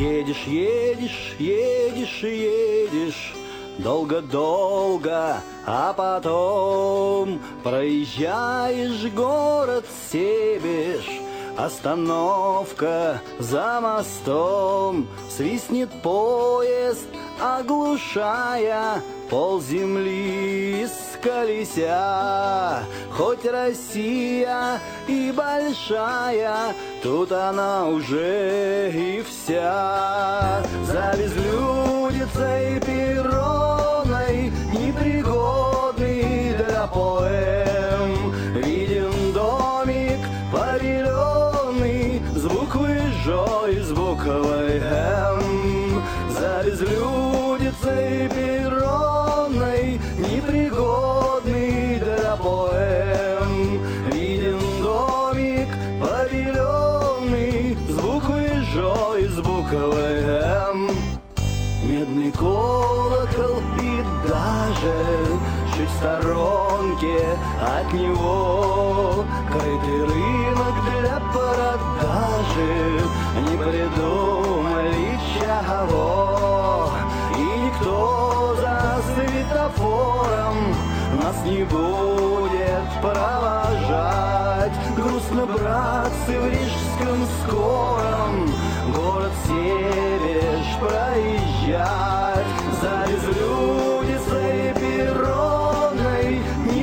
Едешь, едешь, едешь и едешь, долго-долго, а потом проезжаешь город Себеж. Остановка за мостом, свистнет поезд, оглушая полземли с колеса. Хоть Россия и большая, тут она уже и вся. За безлюдицей перроной, непригодный для поэм, виден домик павильонный с буквой Ж и с буквой М. За безлюдицей перроной, непригодный для поэм, виден домик павильонный с буквой Ж и с буквой М. Медный колокол и даже чуть в сторонке от него крытый рынок для продажи. Не придумали чего, и никто за светофором нас не будет провожать. Грустно, братцы, в рижском скором город Себеж проезжать. За безлюдицей перроной,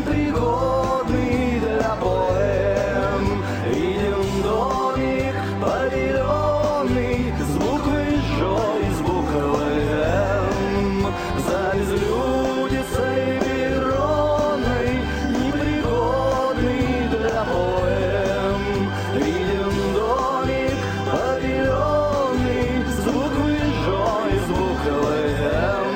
непригодный для поэм, виден домик павильонный с буквой Ж и с буквой М. За безлюдицей перроной, непригодный для поэм, виден домик павильонный с буквой Ж и с буквой М.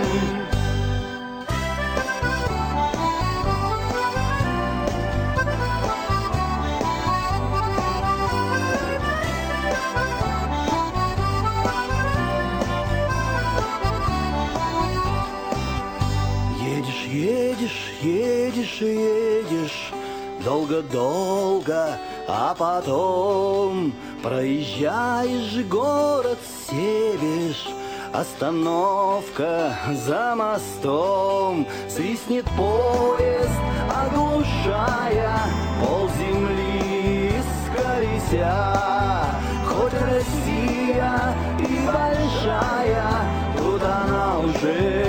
Едешь, едешь, едешь и едешь, долго-долго, а потом проезжаешь город Себеж. Остановка за мостом, свистнет поезд, оглушая полземли с колеса. Хоть Россия и большая, тут она уже